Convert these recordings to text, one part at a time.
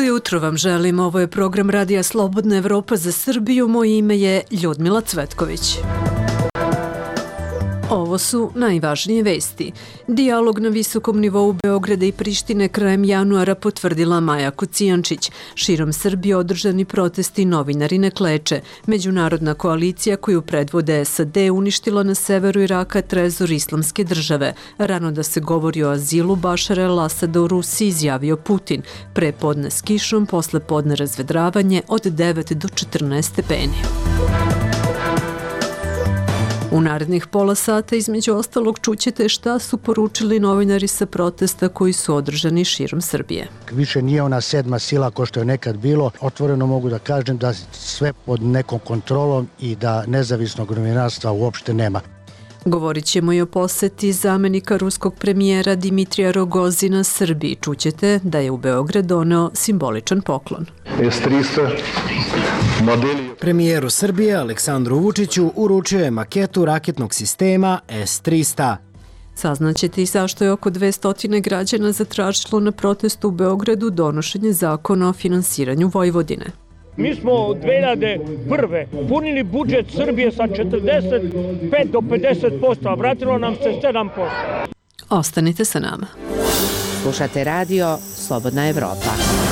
Dobro jutro vam želim, ovo je program Radija Slobodna Evropa za Srbiju, moje ime je Ljudmila Cvetković. Ovo su najvažnije vesti. Dijalog na visokom nivou Beograda i Prištine krajem januara potvrdila Maja Kocijančić. Širom Srbije održani protesti novinari ne kleče. Međunarodna koalicija koju predvode SAD uništila na severu Iraka trezor Islamske države. Rano da se govori o azilu Bašara el-Asada u Rusiji, izjavio Putin. Pre podne s kišom, posle podne razvedravanje od 9 do 14 stepeni. U narednih pola sata između ostalog čućete šta su poručili novinari sa protesta koji su održani širom Srbije. Više nije ona sedma sila ko što je nekad bilo. Otvoreno mogu da kažem da sve pod nekom kontrolom i da nezavisnog novinarstva uopšte nema. Govorit ćemo i o poseti zamenika ruskog premijera Dimitrija Rogozina Srbiji. Čućete da je u Beograd doneo simboličan poklon. Premijeru Srbije Aleksandru Vučiću uručio je maketu raketnog sistema S-300. Saznaćete i zašto je oko 200 građana zatražilo na protestu u Beogradu donošenje zakona o finansiranju Vojvodine. Mi smo od 2001. punili budžet Srbije sa 45 do 50%, a vratilo nam se 7%. Ostanite sa nama. Slušate radio Slobodna Evropa.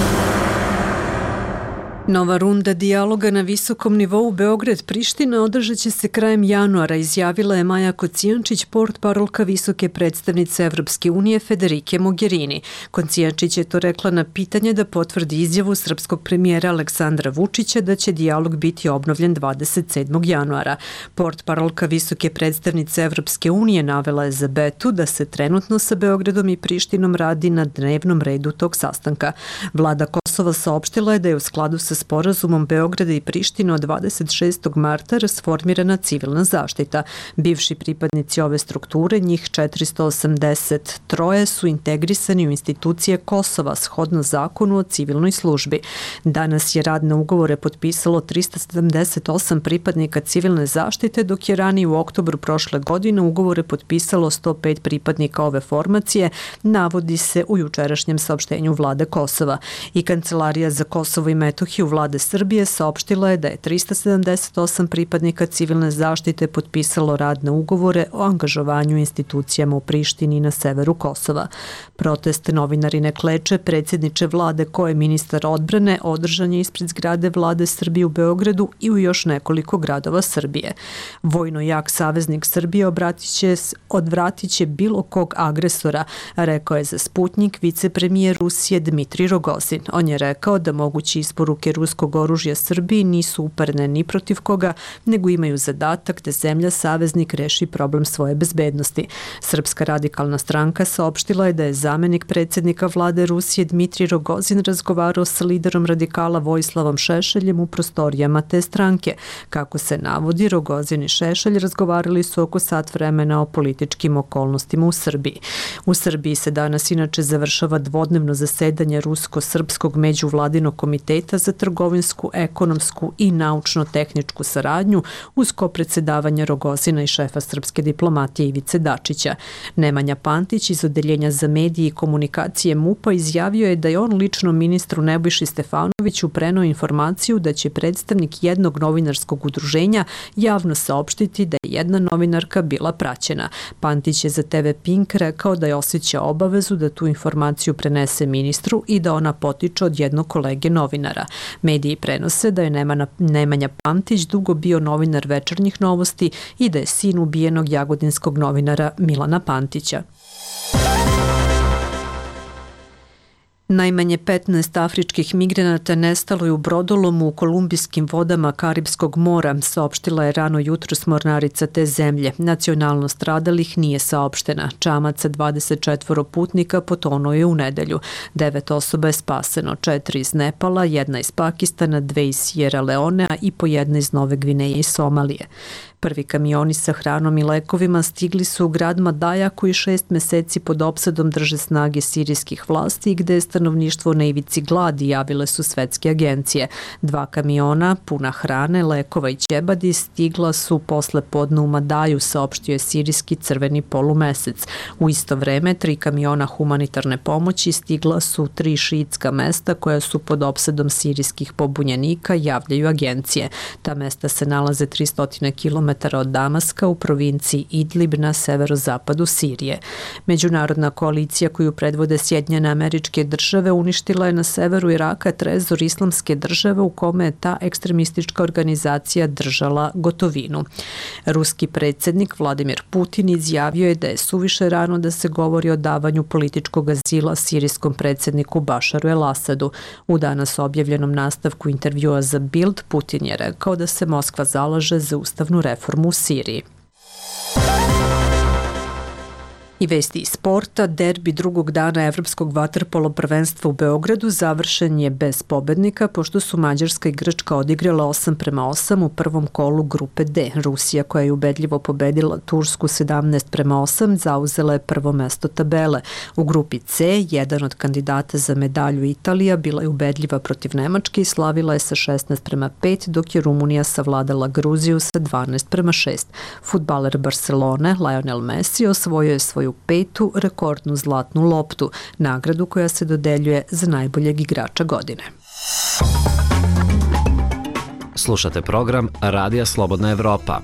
Nova runda dijaloga na visokom nivou Beograd-Priština održat će se krajem januara, izjavila je Maja Kocijančić, portparolka visoke predstavnice Evropske unije Federike Mogherini. Kocijančić je to rekla na pitanje da potvrdi izjavu srpskog premijera Aleksandra Vučića da će dijalog biti obnovljen 27. januara. Portparolka visoke predstavnice Evropske unije navela je za Betu da se trenutno sa Beogradom i Prištinom radi na dnevnom redu tog sastanka. Vlada Kosova saopštila je da je u skladu sa sporazumom Beograda i Prištine od 26. marta rasformirana civilna zaštita. Bivši pripadnici ove strukture, njih 483 su integrisani u institucije Kosova shodno zakonu o civilnoj službi. Danas je radne ugovore potpisalo 378 pripadnika civilne zaštite, dok je ranije u oktobru prošle godine ugovore potpisalo 105 pripadnika ove formacije, navodi se u jučerašnjem saopštenju vlade Kosova. I Kancelarija za Kosovo i Metohiju vlade Srbije saopštila je da je 378 pripadnika civilne zaštite potpisalo radne ugovore o angažovanju institucijama u Prištini i na severu Kosova. Protest novinari ne kleče, predsjedniče vlade ko je ministar odbrane, održan je ispred zgrade vlade Srbije u Beogradu i u još nekoliko gradova Srbije. Vojno jak saveznik Srbije odvratit će bilo kog agresora, rekao je za Sputnjik vicepremijer Rusije Dmitrij Rogozin. On je rekao da mogući isporuke ruskog oružja Srbiji nisu uperene ni protiv koga, nego imaju zadatak da zemlja saveznik reši problem svoje bezbednosti. Srpska radikalna stranka saopštila je da je zamenik predsjednika vlade Rusije Dmitrij Rogozin razgovarao sa liderom radikala Vojislavom Šešeljem u prostorijama te stranke. Kako se navodi, Rogozin i Šešelj razgovarali su oko sat vremena o političkim okolnostima u Srbiji. U Srbiji se danas inače završava dvodnevno zasedanje Rusko-srpskog međuvladinog komiteta za trgovinsku, ekonomsku i naučno-tehničku saradnju uz kopredsedavanje Rogozina i šefa srpske diplomatije Ivice Dačića. Nemanja Pantić iz Odeljenja za medije i komunikacije MUP-a izjavio je da je on lično ministru Nebojši Stefanoviću preneo informaciju da će predstavnik jednog novinarskog udruženja javno saopštiti da je jedna novinarka bila praćena. Pantić je za TV Pink rekao da je osjećao obavezu da tu informaciju prenese ministru i da ona potiče od jednog kolege novinara. Mediji prenose da je Nemanja Pantić dugo bio novinar Večernjih novosti i da je sin ubijenog jagodinskog novinara Milana Pantića. Najmanje 15 afričkih migranata nestalo je u brodolomu u kolumbijskim vodama Karibskog mora, saopštila je rano jutros mornarica te zemlje. Nacionalnost stradalih nije saopštena. Čamac sa 24 putnika potonuo je u nedelju. 9 osoba je spaseno, 4 iz Nepala, 1 iz Pakistana, 2 iz Sierra Leonea i po 1 iz Nove Gvineje i Somalije. Prvi kamioni sa hranom i lekovima stigli su u grad Madaja koji 6 meseci pod opsadom drže snage sirijskih vlasti gde je stanovništvo na ivici gladi, javile su svetske agencije. 2 kamiona puna hrane, lekova i ćebadi stigla su posle podne u Madaju, saopštio je sirijski Crveni polumesec. U isto vreme 3 kamiona humanitarne pomoći stigla su 3 šiitska mesta koja su pod opsadom sirijskih pobunjenika, javljaju agencije. Ta mesta se nalaze 300 km od Damaska u provinciji Idlib na severozapadu Sirije. Međunarodna koalicija koju predvode Sjedinjene Američke Države uništila je na severu Iraka trezor Islamske države u kome je ta ekstremistička organizacija držala gotovinu. Ruski predsjednik Vladimir Putin izjavio je da je suviše rano da se govori o davanju političkog azila sirijskom predsjedniku Bašaru el-Asadu. U danas objavljenom nastavku intervjua za Bild, Putin je rekao da se Moskva zalaže za ustavnu reformu u Siriji. I vesti iz sporta, derbi drugog dana Evropskog vaterpolo prvenstva u Beogradu završen je bez pobednika pošto su Mađarska i Grčka odigrala 8:8 u prvom kolu grupe D. Rusija, koja je ubedljivo pobedila Tursku 17:8, zauzela je prvo mesto tabele. U grupi C, jedan od kandidata za medalju Italija bila je ubedljiva protiv Nemačke i slavila je sa 16:5, dok je Rumunija savladala Gruziju sa 12:6. Fudbaler Barcelone, Lionel Messi, osvojio je svoju 5. rekordnu zlatnu loptu, nagradu koja se dodeljuje za najboljeg igrača godine. Slušate program Radija Slobodna Evropa.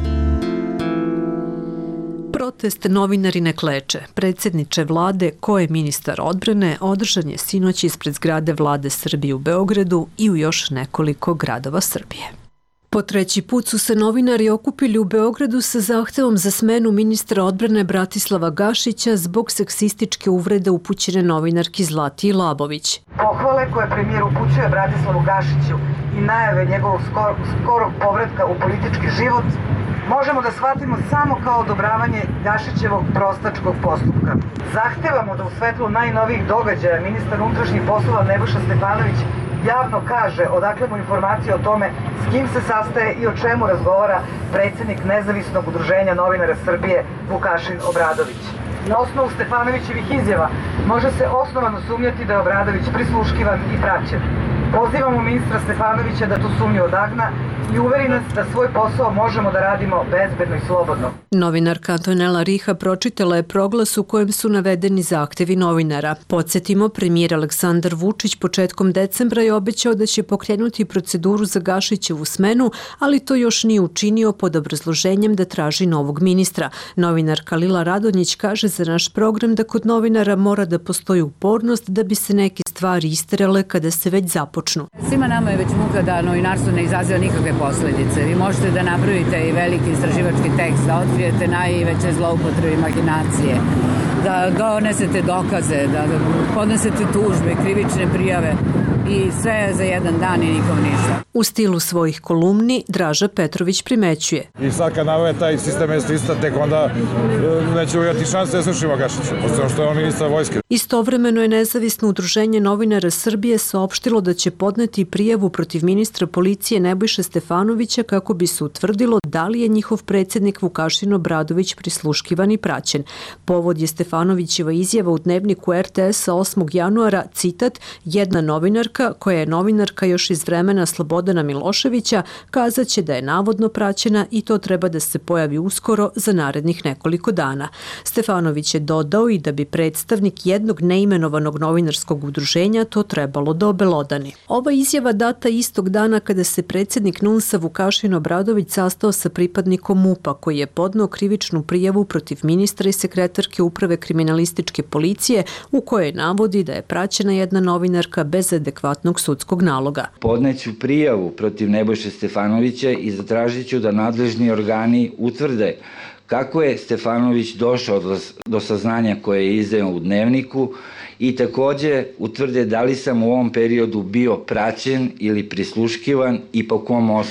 Protest novinari ne kleče. Predsjedniče vlade, ko je ministar odbrane, održan je sinoć ispred zgrade vlade Srbije u Beogradu i u još nekoliko gradova Srbije. Po 3. put su se novinari okupili u Beogradu sa zahtevom za smenu ministra odbrane Bratislava Gašića zbog seksističke uvrede upućene novinarki Zlati Labović. Pohvale koje premijer upućuje Bratislavu Gašiću i najave njegovog skorog povratka u politički život možemo da shvatimo samo kao odobravanje Gašićevog prostačkog postupka. Zahtevamo da u svetlu najnovijih događaja ministar unutrašnjih poslova Nebojša Stefanović javno kaže odakle mu informacije o tome s kim se sastaje i o čemu razgovara predsjednik Nezavisnog udruženja novinara Srbije Vukašin Obradović. Na osnovu Stefanovićevih izjava može se osnovano sumnjati da je Obradović prisluškivan i praćen. Pozivamo ministra Stefanovića da tu sumnju odagna i uveri nas da svoj posao možemo da radimo bezbedno i slobodno. Novinarka Antonela Riha pročitala je proglas u kojem su navedeni zahtevi novinara. Podsjetimo, premijer Aleksandar Vučić početkom decembra je obećao da će pokrenuti proceduru za Gašićevu smenu, ali to još nije učinio pod obrazloženjem da traži novog ministra. Novinarka Lila Radonjić kaže za naš program da kod novinara mora da postoji upornost da bi se neke stvari isterale kada se već započnu. Svima nama je već muka da novinarstvo ne izaziva nikakve posljedice. Vi možete da napravite i veliki istraživački tekst, da otkrijete najveće zloupotrebe i mahinacije, da donesete dokaze, da podnesete tužbe, krivične prijave i sve za jedan dan i nikom ništa. U stilu svojih kolumni Draža Petrović primećuje. I sad kad navode taj sistem S-300, tek onda nećemo imati šanse da slušimo Gašića, pošto što je on ministar vojske. Istovremeno je Nezavisno udruženje novinara Srbije saopštilo da će podneti prijavu protiv ministra policije Nebojše Stefanovića kako bi se utvrdilo da li je njihov predsjednik Vukašin Obradović prisluškivan i praćen. Povod je Stefanovićeva izjava u dnevniku RTS-a 8. januara, citat, jedna novinarka, koja je novinarka još iz vremena Slobodana Miloševića, kazaće da je navodno praćena i to treba da se pojavi uskoro za narednih nekoliko dana. Stefanović je dodao i da bi predstavnik jednog neimenovanog novinarskog udruženja to trebalo da obelodani. Ova izjava data istog dana kada se predsjednik NUNS-a Vukašin Obradović sastao sa pripadnikom MUP-a koji je podneo krivičnu prijavu protiv ministra i sekretarke uprave kriminalističke policije u kojoj navodi da je praćena jedna novinarka bez adekvatnog sudskog naloga. Podneću prijavu protiv Nebojše Stefanovića i zatražit ću da nadležni organi utvrde kako je Stefanović došao do saznanja koje je izdao u dnevniku i takođe utvrde da li sam u ovom periodu bio praćen ili prisluškivan i po kom osnovu.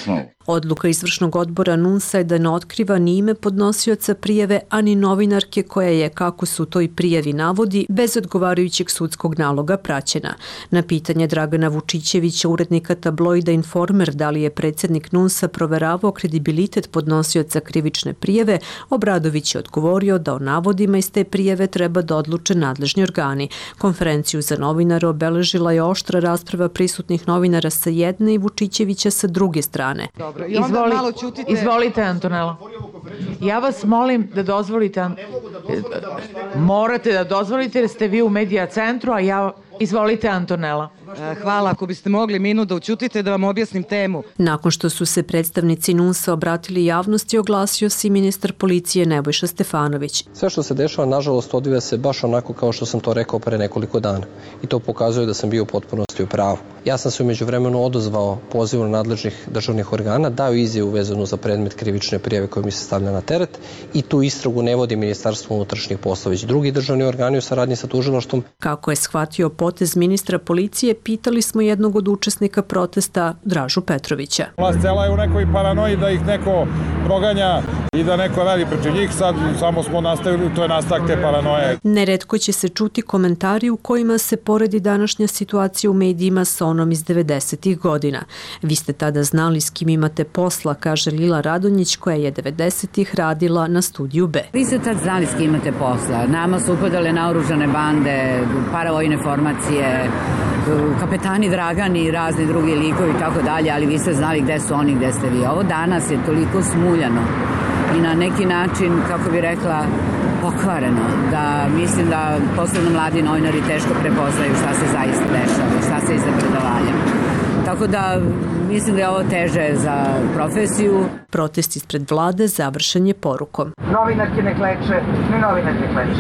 Odluka izvršnog odbora NUNS-a je da ne otkriva ni ime podnosioca prijave, a ni novinarke koja je, kako su to i prijavi navodi, bez odgovarajućeg sudskog naloga praćena. Na pitanje Dragana Vučićevića, urednika tabloida Informer, da li je predsjednik NUNS-a proveravao kredibilitet podnosioca krivične prijave, Obradović je odgovorio da o navodima iz te prijave treba da odluče nadležni organi. Konferenciju za novinare obeležila je oštra rasprava prisutnih novinara sa jedne i Vučićevića sa druge strane. Izvolite, Antonela. Ja vas molim da dozvolite, morate da dozvolite jer ste vi u medija centru, a ja... Izvolite, Antonela. Hvala, ako biste mogli minut da učutite da vam objasnim temu. Nakon što su se predstavnici NUNS-a obratili javnosti, oglasio se i ministar policije Nebojša Stefanović. Sve što se dešava, nažalost, odvija se baš onako kao što sam to rekao pre nekoliko dana. I to pokazuje da sam bio u potpunosti u pravu. Ja sam se umeđu vremenu odozvao pozivu nadležnih državnih organa, dao izjavu vezanu za predmet krivične prijave koja mi se stavlja na teret i tu istragu ne vodi Ministarstvo unutrašnjih poslova, već drugi državni organi u saradnji sa tužilaštvom. Kako je shvatio potez ministra policije, pitali smo jednog od učesnika protesta, Dražu Petrovića. Vlast cela je u nekoj paranoji da ih neko proganja i da neko radi protiv njih, sad samo smo nastavili, to je nastavak te paranoje. Neretko će se čuti komentari u kojima se poredi današnja situacija u medijima sa onom iz 90-ih godina. Vi ste tada znali s kim imate posla, kaže Lila Radonjić, koja je 90-ih radila na Studiju B. Vi ste tad znali s kim imate posla. Nama su upadale naoružane bande, paravojne formacije, kapetani Dragani i razni drugi likovi i tako dalje, ali vi ste znali gde su oni, gde ste vi. Ovo danas je toliko smuljano i na neki način, kako bi rekla, pokvareno, da mislim da posebno mladi novinari teško prepoznaju šta se zaista dešava, šta se iza predavanja. Tako da mislim da je ovo teže za profesiju. Protest ispred vlade završen je porukom. Novinarke ne kleče, ni novinarke kleče.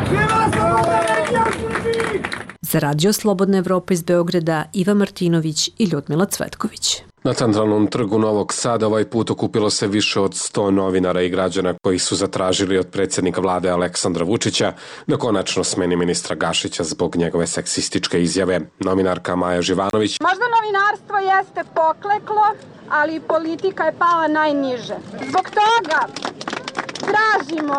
Za Radio Slobodna Evropa iz Beograda, Iva Martinović i Ljudmila Cvetković. Na centralnom trgu Novog Sada ovaj put okupilo se više od 100 novinara i građana koji su zatražili od predsjednika vlade Aleksandra Vučića da konačno smeni ministra Gašića zbog njegove seksističke izjave. Novinarka Maja Živanović. Možda novinarstvo jeste pokleklo, ali politika je pala najniže. Zbog toga tražimo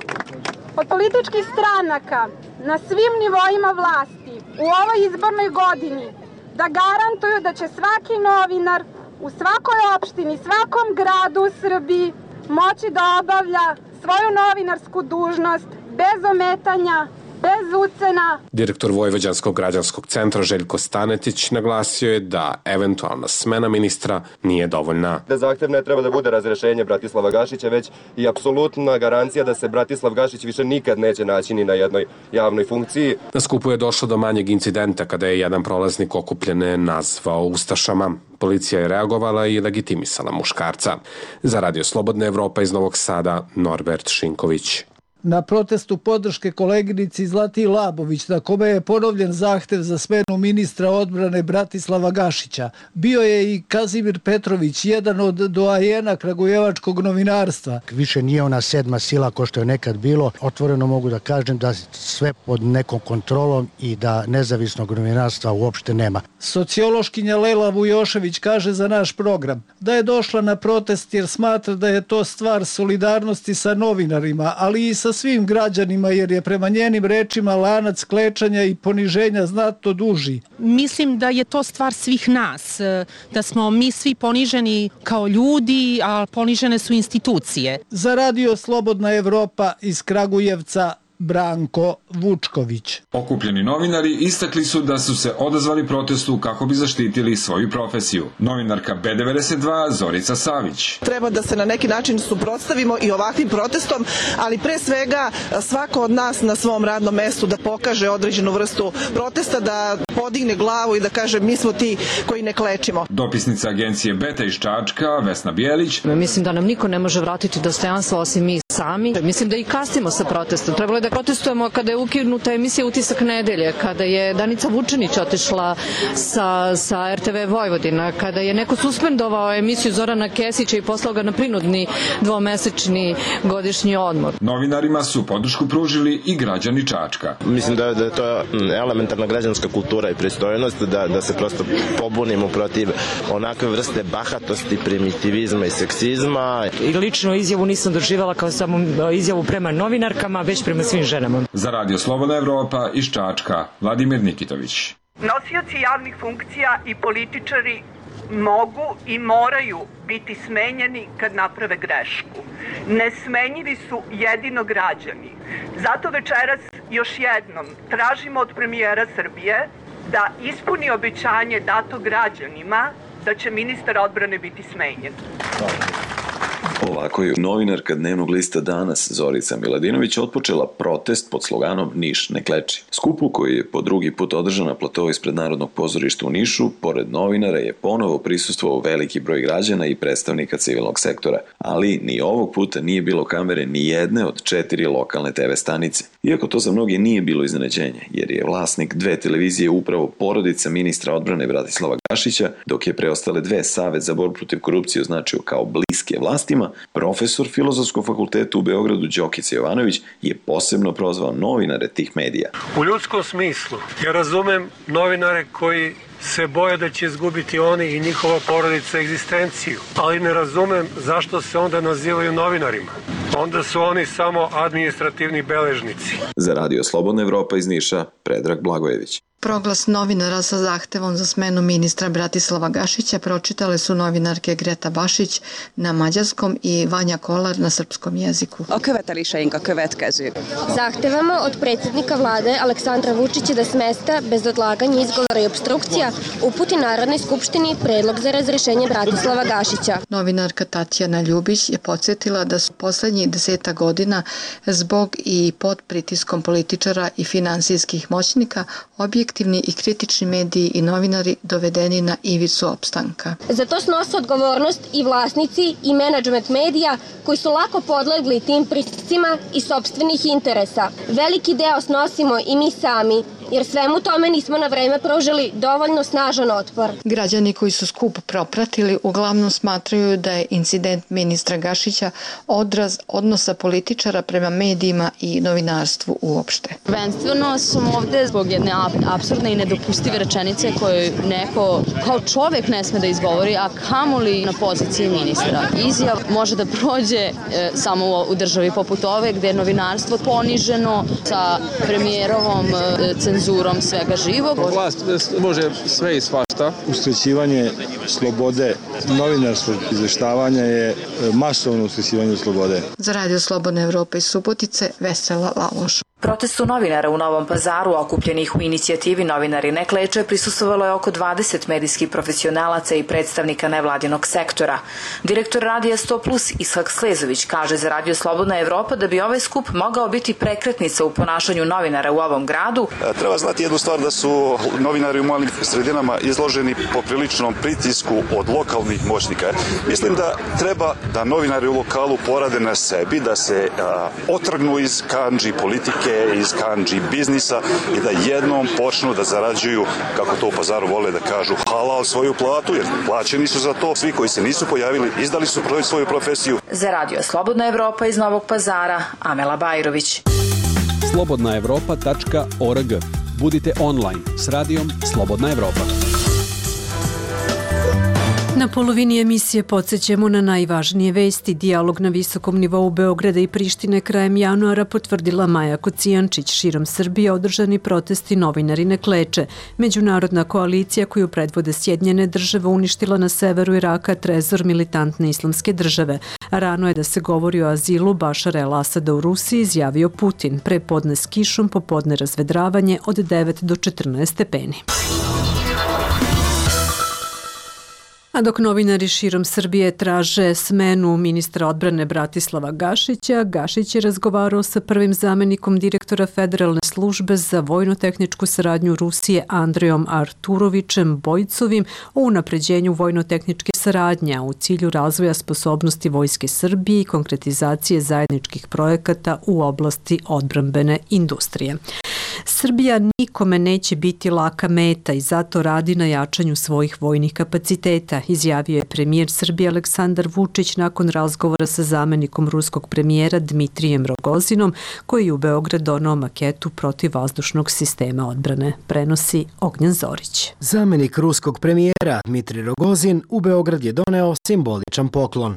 od političkih stranaka na svim nivoima vlasti u ovoj izbornoj godini da garantuju da će svaki novinar u svakoj opštini, svakom gradu u Srbiji moći da obavlja svoju novinarsku dužnost bez ometanja, bez ucena. Direktor Vojvođanskog građanskog centra Željko Stanetić naglasio je da eventualna smena ministra nije dovoljna. Da zahtev ne treba da bude razrešenje Bratislava Gašića, već i apsolutna garancija da se Bratislav Gašić više nikad neće naći ni na jednoj javnoj funkciji. Na skupu je došlo do manjeg incidenta kada je jedan prolaznik okupljene nazvao ustašama. Policija je reagovala i legitimisala muškarca. Za Radio Slobodna Evropa iz Novog Sada, Norbert Šinković. Na protestu podrške koleginici Zlati Labović, na kome je ponovljen zahtev za smenu ministra odbrane Bratislava Gašića, bio je i Kazimir Petrović, jedan od doajena kragujevačkog novinarstva. Više nije ona sedma sila ko što je nekad bilo. Otvoreno mogu da kažem da sve pod nekom kontrolom i da nezavisnog novinarstva uopšte nema. Sociološkinja Lela Vujošević kaže za naš program da je došla na protest jer smatra da je to stvar solidarnosti sa novinarima, ali i sa svim građanima, jer je prema njenim rečima lanac klečanja i poniženja znatno duži. Mislim da je to stvar svih nas, da smo mi svi poniženi kao ljudi, a ponižene su institucije. Za Radio Slobodna Evropa iz Kragujevca, Branko Vučković. Okupljeni novinari istakli su da su se odazvali protestu kako bi zaštitili svoju profesiju. Novinarka B92 Zorica Savić. Treba da se na neki način suprotstavimo i ovakvim protestom, ali pre svega svako od nas na svom radnom mestu da pokaže određenu vrstu protesta, da podigne glavu i da kaže mi smo ti koji ne klečimo. Dopisnica agencije Beta iz Čačka, Vesna Bijelić. Mislim da nam niko ne može vratiti dostojanstvo osim mi sami. Mislim da i kasnimo sa protestom. Trebalo je da protestujemo kada je ukinuta emisija Utisak nedelje, kada je Danica Vučinić otišla sa RTV Vojvodina, kada je neko suspendovao emisiju Zorana Kesića i poslao ga na prinudni dvomesečni godišnji odmor. Novinarima su podršku pružili i građani Čačka. Mislim da je to elementarna građanska kultura i pristojnost, da se prosto pobunimo protiv onakve vrste bahatosti, primitivizma i seksizma. I lično izjavu nisam doživjela kao samo izjavu prema novinarkama, već prema svim ženama. Za Radio Slobodna Evropa iz Čačka, Vladimir Nikitović. Nosioci javnih funkcija i političari mogu i moraju biti smenjeni kad naprave grešku. Nesmenjivi su jedino građani. Zato večeras još jednom tražimo od premijera Srbije da ispuni obećanje dato građanima da će ministar odbrane biti smenjen. Ovako je novinarka dnevnog lista Danas Zorica Miladinović otpočela protest pod sloganom Niš ne kleči. Skupu koji je po drugi put održan na platovu ispred Narodnog pozorišta u Nišu, pored novinara je ponovo prisustvovao veliki broj građana i predstavnika civilnog sektora, ali ni ovog puta nije bilo kamere ni jedne od 4 lokalne TV stanice. Iako to za mnoge nije bilo iznenađenje, jer je vlasnik 2 televizije upravo porodica ministra odbrane Bratislava Gašića, dok je preostale 2 Savet za borbu protiv korupcije označio kao bliske vlastima, profesor Filozofskog fakulteta u Beogradu Đokica Jovanović je posebno prozvao novinare tih medija. U ljudskom smislu, ja razumem novinare koji se boje da će izgubiti oni i njihova porodica egzistenciju, ali ne razumem zašto se onda nazivaju novinarima. Onda su oni samo administrativni beležnici. Za Radio Slobodna Evropa iz Niša, Predrag Blagojević. Proglas novinara sa zahtevom za smenu ministra Bratislava Gašića pročitale su novinarke Greta Bašić na mađarskom i Vanja Kolar na srpskom jeziku. A követeléseink a következő. Zahtevamo od predsjednika vlade Aleksandra Vučića da s mesta bez odlaganja, izgovora i obstrukcija uputi Narodnoj skupštini predlog za razrešenje Bratislava Gašića. Novinarka Tatjana Ljubić je podsjetila da su poslednjih 10 godina zbog i pod pritiskom političara i finansijskih moćnika objektivni i kritični mediji i novinari dovedeni na ivicu opstanka. Za to snose odgovornost i vlasnici i menadžment medija koji su lako podlegli tim pritiscima i sopstvenih interesa. Veliki deo snosimo i mi sami, jer svemu tome nismo na vreme pružili dovoljno snažan otpor. Građani koji su skup propratili uglavnom smatraju da je incident ministra Gašića odraz odnosa političara prema medijima i novinarstvu uopšte. Prvenstveno sam ovde zbog jedne apsurdne i nedopustive rečenice koju neko kao čovek ne sme da izgovori, a kamoli na poziciji ministra. Izjav može da prođe samo u državi poput ove gde je novinarstvo poniženo sa premijerovom cenzurom svega živog. Vlast može sve i svašta. Uskraćivanje slobode novinarskog izveštavanja je masovno uskraćivanje slobode. Za Radio Slobodna Evropa iz Subotice, Vesela Laloš. Protestu novinara u Novom Pazaru, okupljenih u inicijativi Novinari ne kleče, prisustvovalo je oko 20 medijskih profesionalaca i predstavnika nevladinog sektora. Direktor Radija 100+ Ishak Slezović kaže za Radio Slobodna Evropa da bi ovaj skup mogao biti prekretnica u ponašanju novinara u ovom gradu. Treba znati jednu stvar, da su novinari u malim sredinama izloženi popriličnom pritisku od lokalnih moćnika. Mislim da treba da novinari u lokalu porade na sebi, da se otrgnu iz kandži politike, iz kandži biznisa i da jednom počnu da zarađuju, kako to u Pazaru vole da kažu, halal svoju platu, jer plaćeni su za to. Svi koji se nisu pojavili, izdali su svoju profesiju. Za Radio Slobodna Evropa iz Novog Pazara, Amela Bajrović. slobodnaevropa.org. Budite online s radijom Slobodna Evropa. Na polovini emisije podsjećamo na najvažnije vesti. Dijalog na visokom nivou Beograda i Prištine krajem januara potvrdila Maja Kocijančić. Širom Srbije održani protesti Novinari ne kleče. Međunarodna koalicija koju predvode Sjedinjene države uništila na severu Iraka trezor militantne islamske države. Rano je da se govori o azilu Bašara el-Asada u Rusiji, izjavio Putin. Pre podne s kišom, popodne razvedravanje od 9 do 14 stepeni. A dok novinari širom Srbije traže smenu ministra odbrane Bratislava Gašića, Gašić je razgovarao sa prvim zamenikom direktora Federalne službe za vojno-tehničku saradnju Rusije Andrejom Arturovićem Bojcovim o unapređenju vojno-tehničke saradnje u cilju razvoja sposobnosti Vojske Srbije i konkretizacije zajedničkih projekata u oblasti odbrambene industrije. Srbija nikome neće biti laka meta i zato radi na jačanju svojih vojnih kapaciteta, izjavio je premijer Srbije Aleksandar Vučić nakon razgovora sa zamenikom ruskog premijera Dmitrijem Rogozinom, koji je u Beograd donao maketu protivvazdušnog sistema odbrane, prenosi Ognjen Zorić. Zamenik ruskog premijera Dmitrij Rogozin u Beograd je doneo simboličan poklon.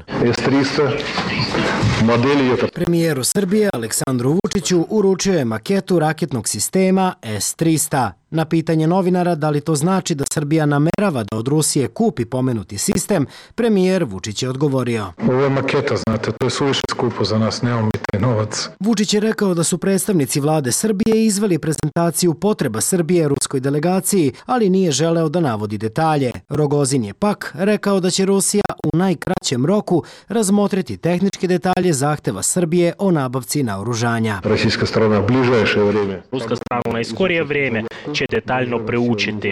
Premijeru Srbije Aleksandru Vučiću uručio je maketu raketnog sistema S-300. Na pitanje novinara da li to znači da Srbija namerava da od Rusije kupi pomenuti sistem, premijer Vučić je odgovorio. Ovo je maketa, znate, to je suviše skupo za nas, nemamo mi taj novac. Vučić je rekao da su predstavnici vlade Srbije izveli prezentaciju potreba Srbije ruskoj delegaciji, ali nije želeo da navodi detalje. Rogozin je pak rekao da će Rusija u najkraćem roku razmotriti tehničke detalje zahteva Srbije o nabavci naoružanja. Ruska strana bližajše vrijeme. Ruska strana na iskorije vrijeme će detaljno preučiti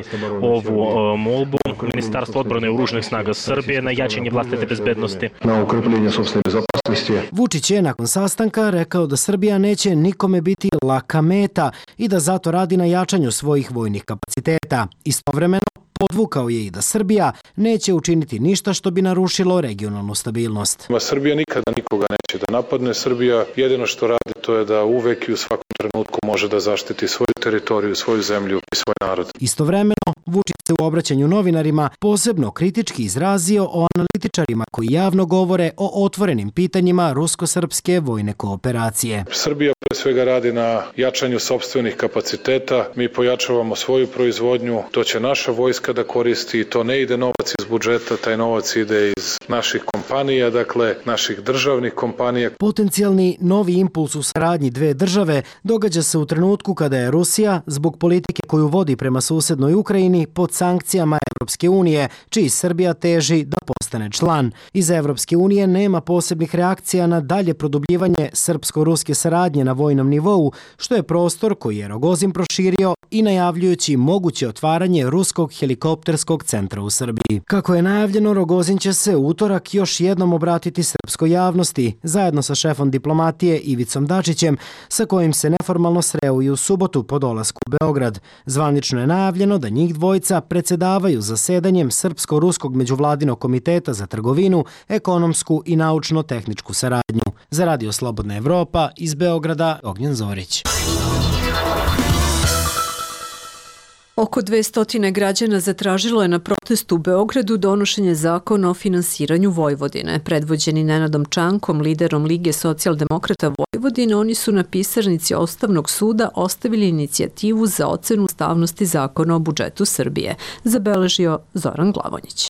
ovu molbu Ministarstva odbrane i oružanih snaga Srbije na jačanje vlastite bezbednosti. Na ukrepljenje sopstvene bezopasnosti. Vučić je nakon sastanka rekao da Srbija neće nikome biti laka meta i da zato radi na jačanju svojih vojnih kapaciteta. Istovremeno podvukao je i da Srbija neće učiniti ništa što bi narušilo regionalnu stabilnost. Srbija nikada nikoga neće da napadne. Srbija jedino što radi to je da uvek i u svakom trenutku može da zaštiti svoju teritoriju, svoju zemlju i svoj narod. Istovremeno, Vučić se u obraćanju novinarima posebno kritički izrazio o analitičarima koji javno govore o otvorenim pitanjima rusko-srpske vojne kooperacije. Srbija pre svega radi na jačanju sopstvenih kapaciteta. Mi pojačavamo svoju proizvodnju, to će naša vojska da koristi i to ne ide novac iz budžeta, taj novac ide iz naših kompanija, dakle naših državnih kompanija. Potencijalni novi impuls u saradnji dve države događa se u trenutku kada je Rusija, zbog politike koju vodi prema susednoj Ukrajini, pod sankcijama Evropske unije, čiji Srbija teži da postane član. Iz Evropske unije nema posebnih reakcija na dalje produbljivanje srpsko-ruske saradnje na vojnom nivou, što je prostor koji je Rogozin proširio i najavljujući moguće otvaranje ruskog helikopterskog centra u Srbiji. Kako je najavljeno, Rogozin će se u utorak još jednom obratiti srpskoj javnosti, zajedno sa šefom diplomatije Ivicom Dačićem, sa kojim se neformalno sreo i u subotu po dolasku u Beograd. Zvanično je najavljeno da njih dvojica predsedavaju zasedanjem Srpsko-ruskog međuvladinog komiteta za trgovinu, ekonomsku i naučno-tehničku saradnju. Za Radio Slobodna Evropa, iz Beograda, Ognjen Zorić. Oko 200 građana zatražilo je na protestu u Beogradu donošenje zakona o finansiranju Vojvodine. Predvođeni Nenadom Čankom, liderom Lige socijaldemokrata Vojvodine, oni su na pisarnici Ustavnog suda ostavili inicijativu za ocenu ustavnosti zakona o budžetu Srbije, zabeležio Zoran Glavonjić.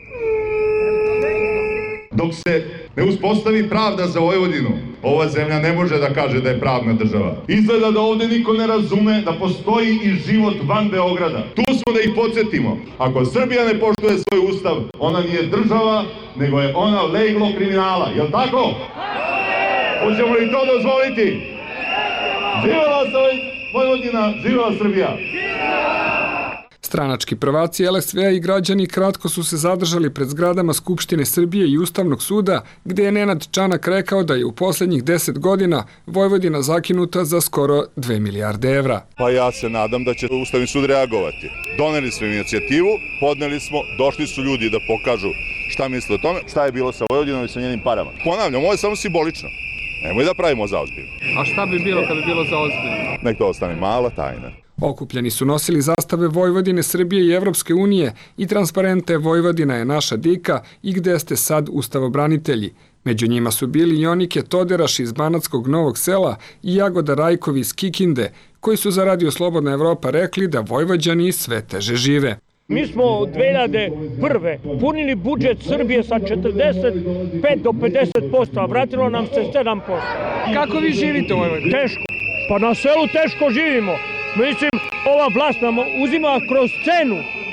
Dok se ne uspostavi pravda za Vojvodinu, ova zemlja ne može da kaže da je pravna država. Izgleda da ovde niko ne razume da postoji i život van Beograda. Tu smo da ih podsjetimo. Ako Srbija ne poštuje svoj ustav, ona nije država, nego je ona leglo kriminala. Jel' tako? Hoćemo li to dozvoliti? Živela Vojvodina, živela Srbija! Stranački prvaci LSV-a i građani kratko su se zadržali pred zgradama Skupštine Srbije i Ustavnog suda, gde je Nenad Čanak rekao da je u poslednjih 10 godina Vojvodina zakinuta za skoro 2 milijarde evra. Pa ja se nadam da će Ustavni sud reagovati. Doneli smo inicijativu, podneli smo, došli su ljudi da pokažu šta misle o tome, šta je bilo sa Vojvodinom i sa njenim parama. Ponavljam, ovo je samo simbolično. Nemoj da pravimo zaozbiljno. A šta bi bilo kada bi bilo zaozbiljno? Nek to ostane mala tajna. Okupljeni su nosili zastave Vojvodine, Srbije i Evropske unije i transparente Vojvodina je naša dika i gde ste sad ustavobranitelji. Među njima su bili Jonike Toderaš iz Banatskog Novog Sela i Jagoda Rajkovi iz Kikinde, koji su za Radio Slobodna Evropa rekli da Vojvođani sve teže žive. Mi smo 2001. punili budžet Srbije sa 45 do 50%, a vratilo nam se 7%. Kako vi živite u Vojvodini? Teško. Pa na selu teško živimo. Mislim, ova vlast nam uzima kroz cenu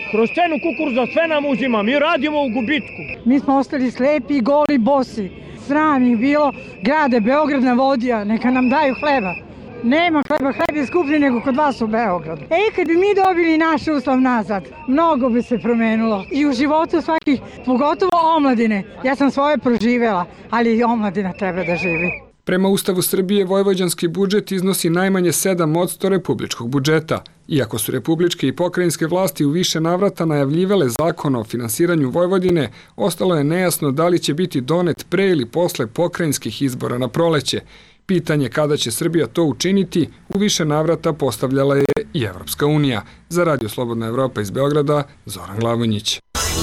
Kroz cenu kukuruza sve nam uzima, mi radimo u gubitku. Mi smo ostali slepi, goli, bosi. Sram ih bilo, grade Beograd navodija, neka nam daju hleba. Nema hleba, hleb je skuplji nego kod vas u Beogradu. Kad bi mi dobili naš uslov nazad, mnogo bi se promenilo. I u životu svakih, pogotovo omladine. Ja sam svoje proživela, ali i omladina treba da živi. Prema Ustavu Srbije, vojvođanski budžet iznosi najmanje 7% republičkog budžeta. Iako su republičke i pokrajinske vlasti u više navrata najavljivale zakon o finansiranju Vojvodine, ostalo je nejasno da li će biti donet pre ili posle pokrajinskih izbora na proleće. Pitanje kada će Srbija to učiniti u više navrata postavljala je i Evropska unija. Za Radio Slobodna Evropa iz Beograda, Zoran Glavonjić.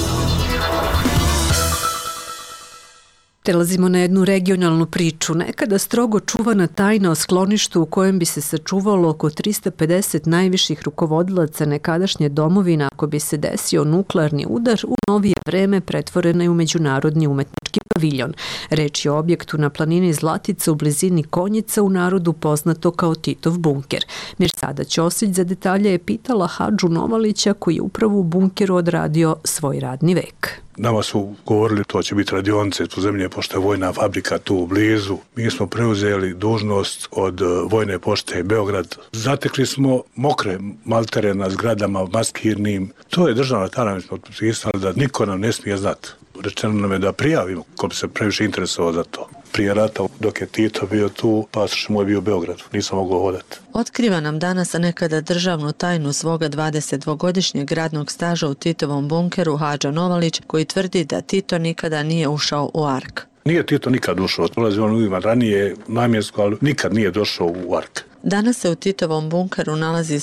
Prelazimo na jednu regionalnu priču. Nekada strogo čuvana tajna o skloništu u kojem bi se sačuvalo oko 350 najviših rukovodilaca nekadašnje domovine ako bi se desio nuklearni udar, u novije vreme pretvorena je u međunarodni umetnički paviljon. Reč je o objektu na planini Zlatica u blizini Konjica, u narodu poznato kao Titov bunker. Mirsada Ćosić za detalje je pitala Hadžu Novalića, koji je upravo u bunkeru odradio svoj radni vek. Nama su govorili to će biti radionice tu zemlje, pošto je vojna fabrika tu blizu. Mi smo preuzeli dužnost od vojne pošte Beograd. Zatekli smo mokre maltere na zgradama maskirnim. To je državna tajna, mi smo potpisali da niko nam ne smije znati. Rečeno nam je da prijavimo ko bi se previše interesovao za to. Prije rata, dok je Tito bio tu, pasoš mu je bio u Beogradu, nisam mogao hodati. Otkriva nam danas nekada državnu tajnu svoga 22-godišnjeg radnog staža u Titovom bunkeru Hadža Novalić, koji tvrdi da Tito nikada nije ušao u ARK. Nije Tito nikad ušao, ulazio on uvijek ranije namjensko, ali nikad nije došao u ARK. Danas se u Titovom bunkeru nalazi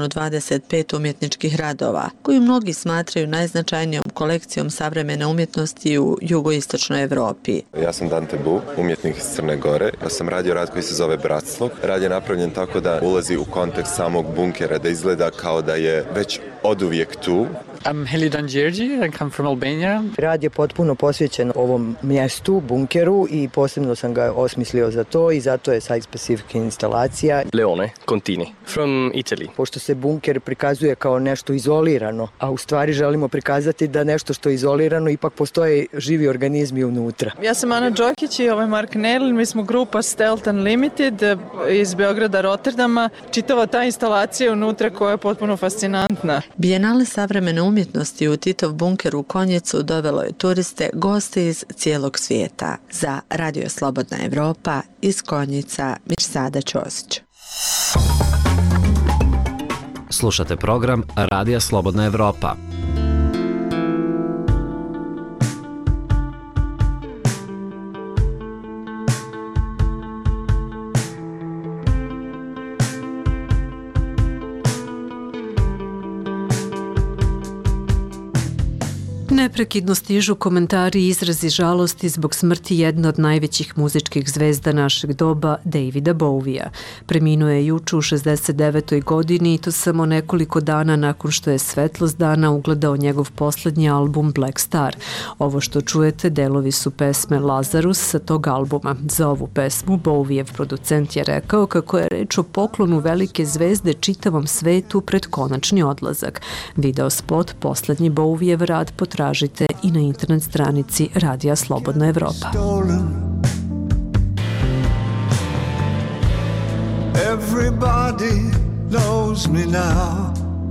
125 umjetničkih radova, koju mnogi smatraju najznačajnijom kolekcijom savremene umjetnosti u jugoistočnoj Evropi. Ja sam Dante Bu, umjetnik iz Crne Gore. Ja sam radio rad koji se zove Bratstvo. Rad je napravljen tako da ulazi u kontekst samog bunkera, da izgleda kao da je već oduvijek tu. I'm Helidan Đerđi, I come from Albania. Rad je potpuno posvećen ovom mjestu, bunkeru, i posebno sam ga osmislio za to i zato je site-specific instalacija. Leone Contini, from Italy. Pošto se bunker prikazuje kao nešto izolirano, a u stvari želimo prikazati da nešto što je izolirano ipak postoje živi organizmi unutra. Ja sam Ana Đokić i ovo je Mark Nerl, mi smo grupa Stealth Unlimited iz Beograda, Rotterdama. Čitava ta instalacija unutra koja je potpuno fascinantna. Bijenale savremene umjetnosti u Titov bunker u Konjicu dovelo je turiste, goste iz cijelog svijeta. Za Radio Slobodna Evropa iz Konjica, Mirsada Ćosić. Slušate program Radija Slobodna Evropa. Neprekidno stižu komentari i izrazi žalosti zbog smrti jedne od najvećih muzičkih zvezda našeg doba, Davida Bowija. Preminuo je juče u 69. godini i to samo nekoliko dana nakon što je svetlost dana ugledao njegov poslednji album Black Star. Ovo što čujete delovi su pesme Lazarus sa tog albuma. Za ovu pesmu Bowijev producent je rekao kako je reč o poklonu velike zvezde čitavom svetu pred konačni odlazak. Video spot poslednji Bowijev rad potražite i na internet stranici Radija Slobodna Evropa. Everybody knows me now.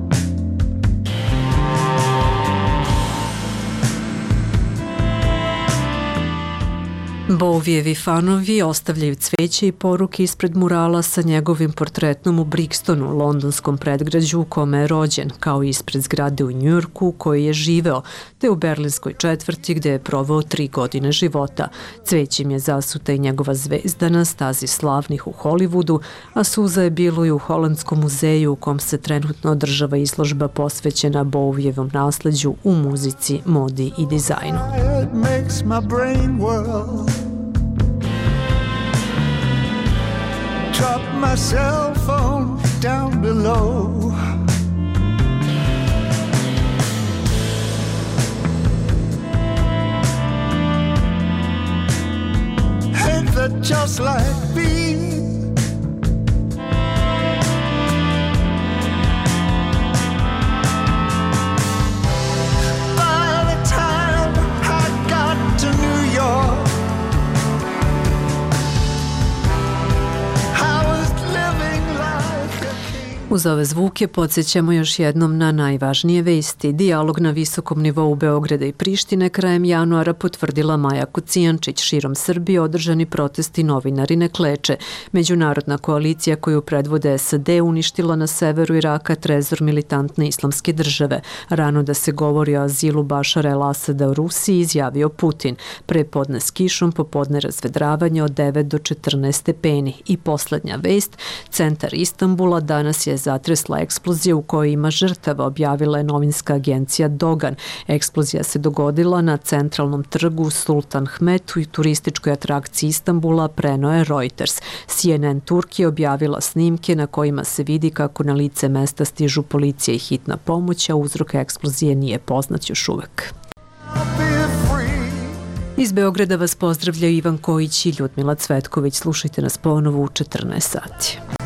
Bowijevi fanovi ostavljaju cveće i poruke ispred murala sa njegovim portretom u Brixtonu, londonskom predgrađu u kome je rođen, kao i ispred zgrade u Njujorku u kojoj je živeo, te u berlinskoj četvrti gde je proveo 3 godine života. Cvećem je zasuta i njegova zvezda na stazi slavnih u Hollywoodu, a suza je bilo i u Holandskom muzeju u kom se trenutno održava izložba posvećena Bowijevom nasleđu u muzici, modi i dizajnu. Drop my cell phone down below. Ain't that just like me? Uz ove zvuke podsjećamo još jednom na najvažnije vesti. Dijalog na visokom nivou Beograda i Prištine krajem januara potvrdila Maja Kocijančić. Širom Srbije održani protesti novinari ne kleče. Međunarodna koalicija koju predvode SAD uništila na severu Iraka trezor militantne islamske države. Rano da se govori o azilu Bašara el-Asada u Rusiji, izjavio Putin. Pre podne s kišom, popodne razvedravanje od 9 do 14 stepeni. I poslednja vest, centar Istanbula danas je zatresla eksplozija u kojoj ima žrtava, objavila je novinska agencija Dogan. Eksplozija se dogodila na centralnom trgu Sultan Hmet u turističkoj atrakciji Istanbula, preneo je Reuters. CNN Turkije objavila snimke na kojima se vidi kako na lice mesta stižu policija i hitna pomoć, a uzrok eksplozije nije poznat još uvek. Iz Beograda vas pozdravljaju Ivan Kojić i Ljudmila Cvetković. Slušajte nas ponovo u 14 sati.